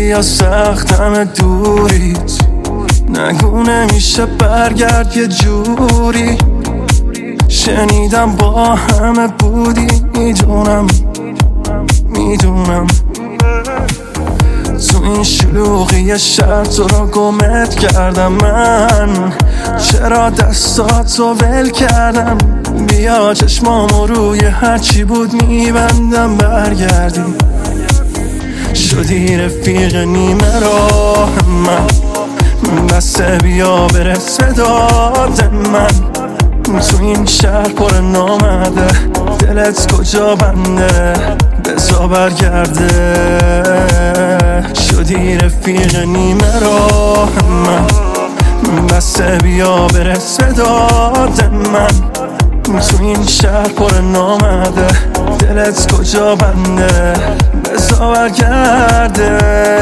یا سختم دوریت، نگو نمیشه برگرد یه جوری. شنیدم با همه بودی، میدونم تو این شلوغی شهر تو رو گمت کردم من. چرا دستاتو ول کردم؟ بیا چشمامو روی هرچی بود میبندم برگردی. شدی رفیق نیمه راه من، بسه بیا برسه داد من. تو این شهر پر نامده، دلت کجا بنده؟ بزا برگرده. شدی رفیق نیمه راه من، بسه بیا برسه داد من. تو این شهر پر نامده، دلت کجا بنده؟ بزا برگرده.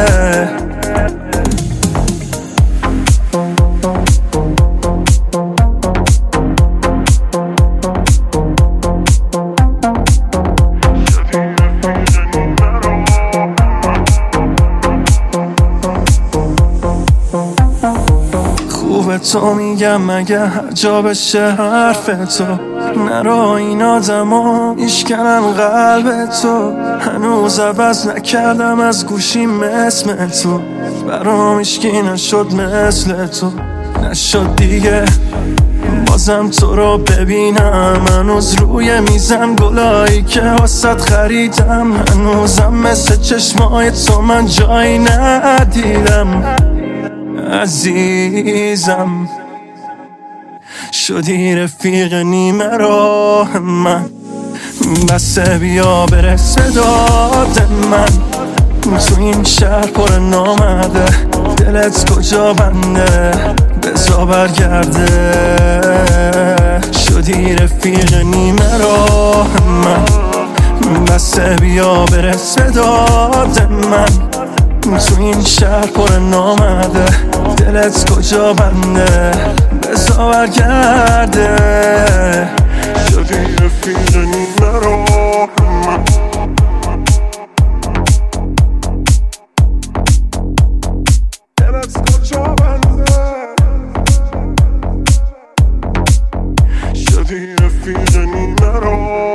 خوبه تو میگم مگه هر جا بشه حرف تو، نرا این آدما میشکنن قلب تو. هنوز عوض نکردم از گوشیم اسم تو، برام هیچکی نشد مثل تو. نشد دیگه بازم تو رو ببینم، هنوز روی میزم گلایی که واسط خریدم. هنوزم مثل چشمای تو من جایی ندیدم عزیزم. شدی رفیق نیمه راه من، بسه بیا برسه داد من. تو این شهر پر نامده، دلت کجا بنده؟ بزا برگرده. شدی رفیق نیمه راه من، بسه بیا برسه داد من. تو این شهر پر نامده، دلت کجا بنده؟ بزا برگرده. شدی رفیق نیمه راه من، دلت کجا بنده؟ شدی رفیق نیمه راه